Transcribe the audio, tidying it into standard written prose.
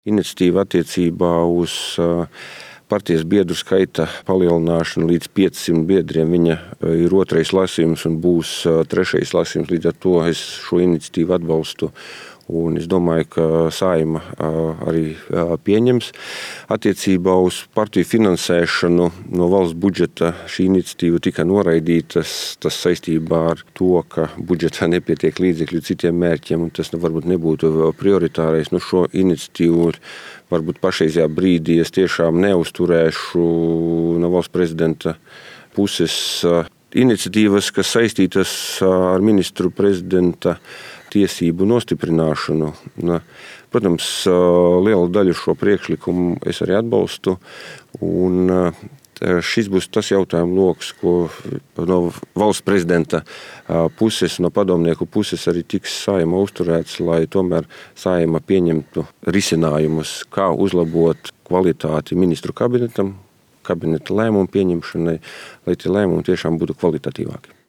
Iniciatīva attiecībā uz partijas biedru skaita palielināšanu līdz 500 biedriem. Viņa ir otrais lasījums un būs trešais lasījums. Līdz ar to es šo iniciatīvu atbalstu. Un es domāju, ka Saeima arī pieņems. Attiecībā uz partiju finansēšanu no valsts budžeta šī iniciatīva tika noraidīta. Tas saistībā ar to, ka budžetā nepietiek līdzekļu citiem mērķiem, un tas varbūt nebūtu prioritārais. Šo iniciatīvu varbūt pašreizajā brīdī es tiešām neuzturēšu no valsts prezidenta puses iniciatīvas, kas saistītas ar ministru prezidenta tiesību nostiprināšanu. Protams, lielu daļu šo priekšlikumu es arī atbalstu. Un šis būs tas jautājumu loks, ko no valsts prezidenta puses, no padomnieku puses arī tiks Saeima uzturēts, lai tomēr Saeima pieņemtu risinājumus, kā uzlabot kvalitāti ministru kabinetam, kabineta lēmumu pieņemšanai, lai tie lēmumi tiešām būtu kvalitatīvāki.